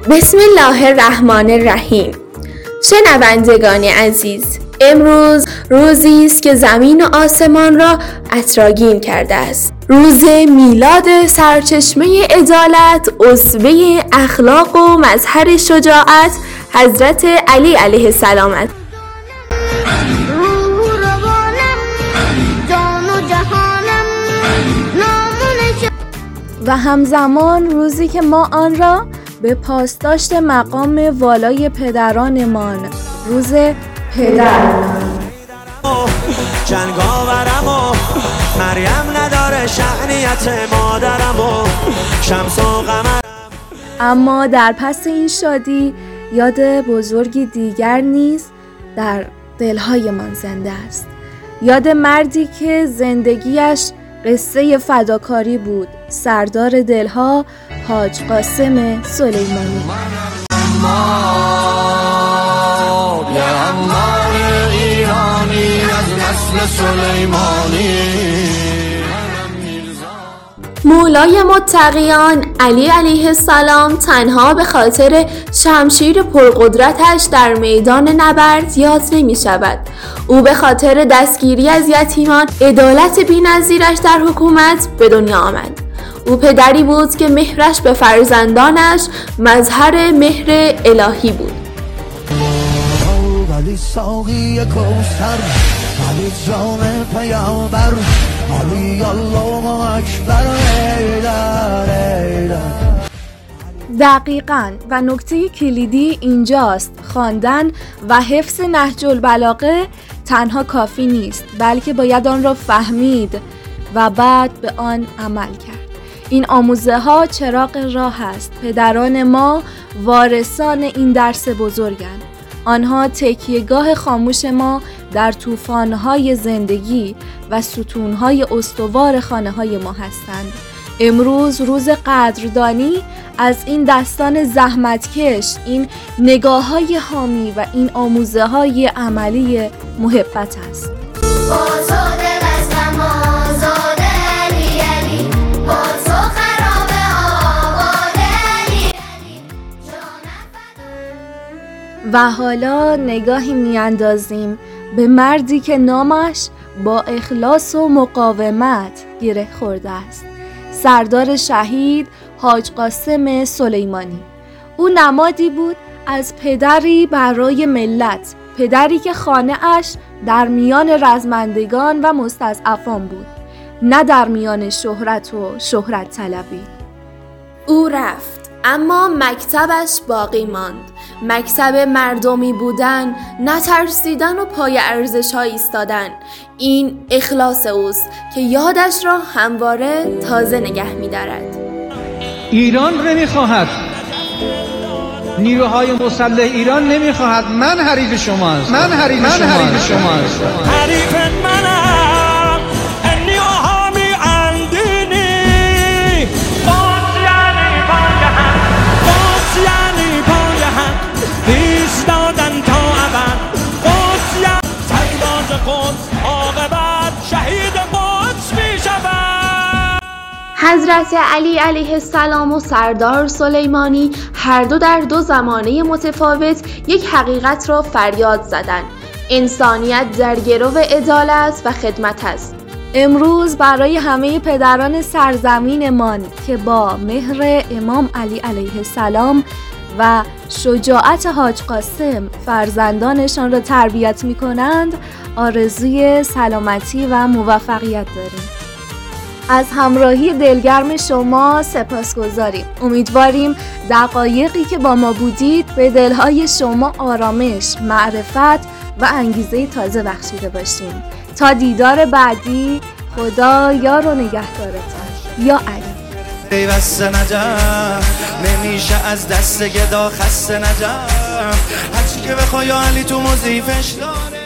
بسم الله الرحمن الرحیم. شنوندگان عزیز، امروز روزی است که زمین و آسمان را عطرآگین کرده است. روز میلاد سرچشمه عدالت، اسوه اخلاق و مظهر شجاعت، حضرت علی علیه السلام است. و همزمان روزی که ما آن را به پاسداشت مقام والای پدرانمان، روز پدر، جنگاورم و مریم نداره شأنیت مادرم و شمس و قمرم. اما در پس این شادی یاد بزرگی دیگر نیز در دلهایمان زنده است. یاد مردی که زندگیش قصه فداکاری بود، سردار دلها حاج قاسم سلیمانی. مولای متقیان علی علیه السلام تنها به خاطر شمشیر پرقدرتش در میدان نبرد یاد نمی شود. او به خاطر دستگیری از یتیمان، عدالت بی‌نظیرش در حکومت به دنیا آمد. او پدری بود که مهرش به فرزندانش مظهر مهر الهی بود. ولی ساقی کوثر، ولی جام پیامبر، ولی الله اکبر. دقیقاً، و نکته کلیدی اینجاست: خواندن و حفظ نهج البلاغه تنها کافی نیست، بلکه باید آن را فهمید و بعد به آن عمل کرد. این آموزه ها چراغ راه است. پدران ما وارثان این درس بزرگند. آنها تکیهگاه خاموش ما در طوفان‌های زندگی و ستون‌های استوار خانه‌های ما هستند. امروز روز قدردانی از این دستان زحمتکش، این نگاه‌های حامی و این آموزه‌های عملی محبت است. و حالا نگاهی میاندازیم به مردی که نامش با اخلاص و مقاومت گره خورده است: سردار شهید حاج قاسم سلیمانی. او نمادی بود از پدری برای ملت، پدری که خانه اش در میان رزمندگان و مستضعفان بود، نه در میان شهرت و شهرت طلبی. او رفت اما مکتبش باقی ماند. مکتب مردمی بودن، نترسیدن و پای ارزش‌ها ایستادن. این اخلاص اوست که یادش را همواره تازه نگه می‌دارد. ایران نمی‌خواهد، نیروهای مسلح ایران نمی‌خواهد من حریف شما هستم. من حریف شما هستم. حریف منم انی آهامی اندینی باطیانی پای هم ایستادن تا ابد باطیان سرباز قدس عاقبت شهید قدس می شود. حضرت علی علیه السلام و سردار سلیمانی هر دو در دو زمانه متفاوت یک حقیقت را فریاد زدند: انسانیت در گرو عدالت و خدمت است. امروز برای همه پدران سرزمینمان که با مهر امام علی علیه السلام و شجاعت حاج قاسم فرزندانشان را تربیت می کنند، آرزوی سلامتی و موفقیت داریم. از همراهی دلگرم شما سپاسگزاریم. امیدواریم دقایقی که با ما بودید به دلهای شما آرامش، معرفت و انگیزه تازه بخشیده باشیم. تا دیدار بعدی، خدا یار و نگهدارتان. یا علی. پیوسته نجم نمیشه از دست گدا خسته نجم، هرچی که بخوای علی تو مضیفش داره.